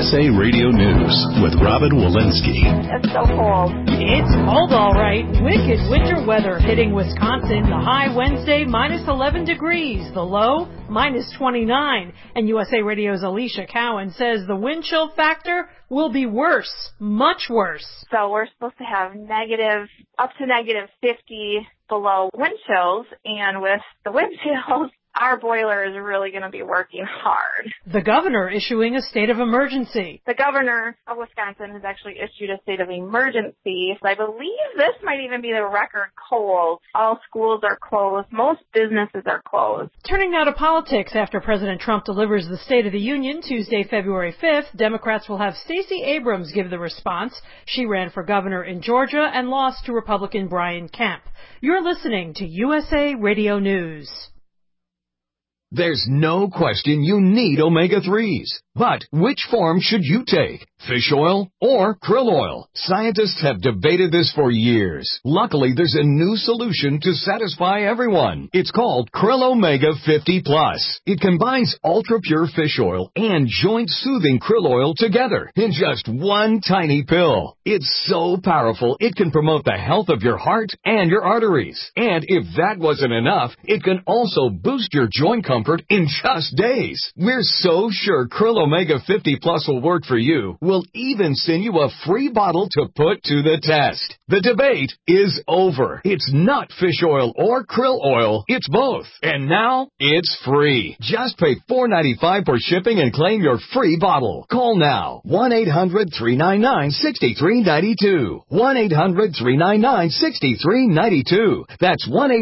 USA Radio News with Robin Walensky. It's so cold. It's cold, all right. Wicked winter weather hitting Wisconsin. The high Wednesday, minus 11 degrees. The low, minus 29. And USA Radio's Alicia Cowan says the wind chill factor will be worse, much worse. So we're supposed to have up to negative 50 below wind chills. And with the wind chills, our boiler is really going to be working hard. The governor issuing a state of emergency. The governor of Wisconsin has actually issued a state of emergency. So I believe this might even be the record cold. All schools are closed. Most businesses are closed. Turning now to politics. After President Trump delivers the State of the Union Tuesday, February 5th, Democrats will have Stacey Abrams give the response. She ran for governor in Georgia and lost to Republican Brian Kemp. You're listening to USA Radio News. There's no question you need omega-3s. But which form should you take? Fish oil or krill oil? Scientists have debated this for years. Luckily, there's a new solution to satisfy everyone. It's called Krill Omega 50 Plus. It combines ultra-pure fish oil and joint-soothing krill oil together in just one tiny pill. It's so powerful, it can promote the health of your heart and your arteries. And if that wasn't enough, it can also boost your joint comfort in just days. We're so sure Krill Omega 50 Plus will work for you. We'll even send you a free bottle to put to the test. The debate is over. It's not fish oil or krill oil. It's both. And now, it's free. Just pay $4.95 for shipping and claim your free bottle. Call now. 1-800-399-6392. 1-800-399-6392. That's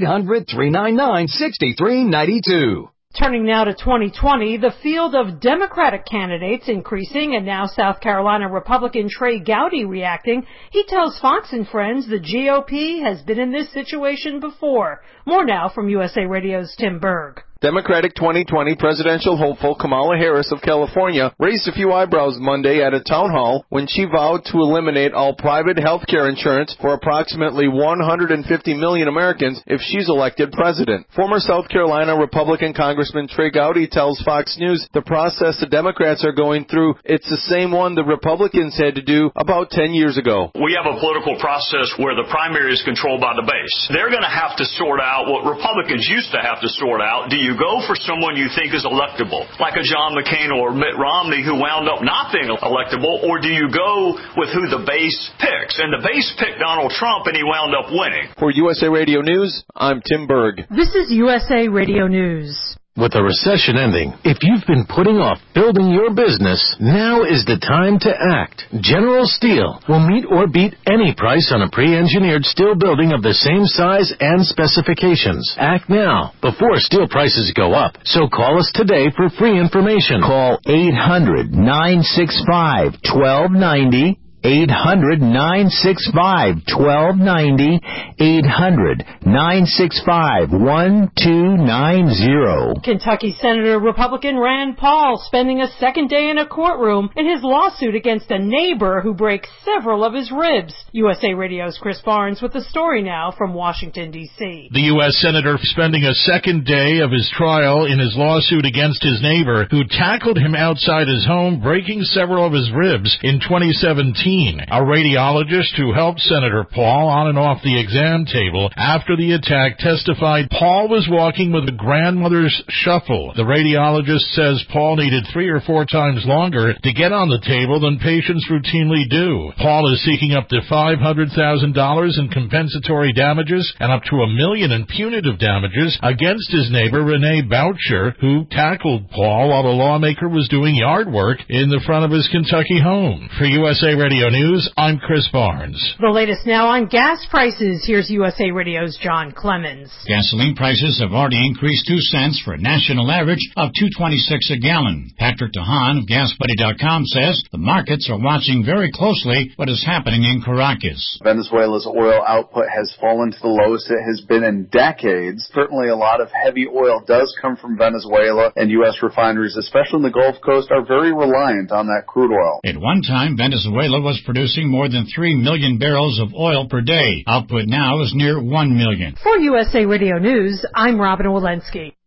1-800-399-6392. Turning now to 2020, the field of Democratic candidates increasing, and now South Carolina Republican Trey Gowdy reacting. He tells Fox and Friends the GOP has been in this situation before. More now from USA Radio's Tim Berg. Democratic 2020 presidential hopeful Kamala Harris of California raised a few eyebrows Monday at a town hall when she vowed to eliminate all private health care insurance for approximately 150 million Americans if she's elected president. Former South Carolina Republican Congressman Trey Gowdy tells Fox News the process the Democrats are going through, it's the same one the Republicans had to do about 10 years ago. We have a political process where the primary is controlled by the base. They're going to have to sort out what Republicans used to have to sort out. Do you go for someone you think is electable, like a John McCain or Mitt Romney who wound up not being electable, or do you go with who the base picks? And the base picked Donald Trump, and he wound up winning. For USA Radio News, I'm Tim Berg. This is USA Radio News. With the recession ending, if you've been putting off building your business, now is the time to act. General Steel will meet or beat any price on a pre-engineered steel building of the same size and specifications. Act now, before steel prices go up. So call us today for free information. Call 800-965-1290. 800-965-1290, 800-965-1290. Kentucky Senator Republican Rand Paul spending a second day in a courtroom in his lawsuit against a neighbor who breaks several of his ribs. USA Radio's Chris Barnes with the story now from Washington, D.C. The U.S. Senator spending a second day of his trial in his lawsuit against his neighbor who tackled him outside his home, breaking several of his ribs in 2017. A radiologist who helped Senator Paul on and off the exam table after the attack testified Paul was walking with a grandmother's shuffle. The radiologist says Paul needed 3 or 4 times longer to get on the table than patients routinely do. Paul is seeking up to $500,000 in compensatory damages and up to $1 million in punitive damages against his neighbor Renee Boucher, who tackled Paul while the lawmaker was doing yard work in the front of his Kentucky home. For USA Radio News, I'm Chris Barnes. The latest now on gas prices. Here's USA Radio's John Clemens. Gasoline prices have already increased 2 cents for a national average of $2.26 a gallon. Patrick DeHaan of GasBuddy.com says the markets are watching very closely what is happening in Caracas. Venezuela's oil output has fallen to the lowest it has been in decades. Certainly a lot of heavy oil does come from Venezuela, and U.S. refineries, especially in the Gulf Coast, are very reliant on that crude oil. At one time, Venezuela was producing more than 3 million barrels of oil per day. Output now is near 1 million. For USA Radio News, I'm Robin Walensky.